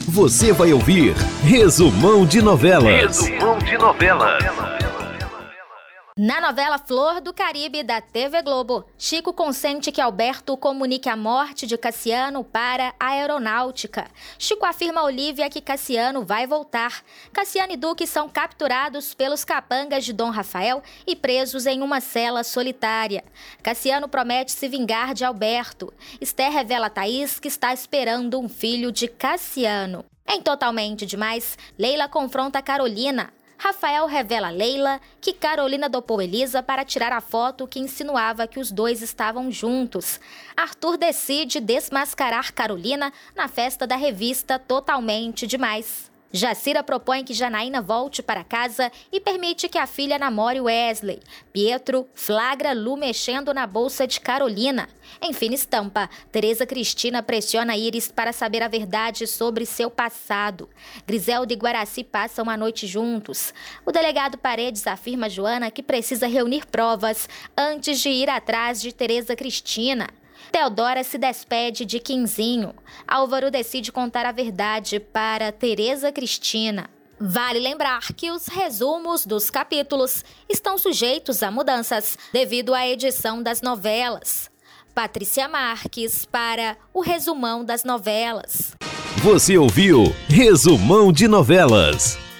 Você vai ouvir Resumão de Novelas. Resumão de Novelas. Na novela Flor do Caribe da TV Globo, Chico consente que Alberto comunique a morte de Cassiano para a aeronáutica. Chico afirma a Olívia que Cassiano vai voltar. Cassiano e Duque são capturados pelos capangas de Dom Rafael e presos em uma cela solitária. Cassiano promete se vingar de Alberto. Esther revela a Thaís que está esperando um filho de Cassiano. Em Totalmente Demais, Leila confronta Carolina. Rafael revela a Leila que Carolina dopou Elisa para tirar a foto que insinuava que os dois estavam juntos. Arthur decide desmascarar Carolina na festa da revista Totalmente Demais. Jacira propõe que Janaína volte para casa e permite que a filha namore Wesley. Pietro flagra Lu mexendo na bolsa de Carolina. Em fina estampa, Tereza Cristina pressiona Iris para saber a verdade sobre seu passado. Griselda e Guaraci passam a noite juntos. O delegado Paredes afirma a Joana que precisa reunir provas antes de ir atrás de Tereza Cristina. Teodora se despede de Quinzinho. Álvaro decide contar a verdade para Tereza Cristina. Vale lembrar que os resumos dos capítulos estão sujeitos a mudanças devido à edição das novelas. Patrícia Marques para o Resumão das Novelas. Você ouviu Resumão de Novelas.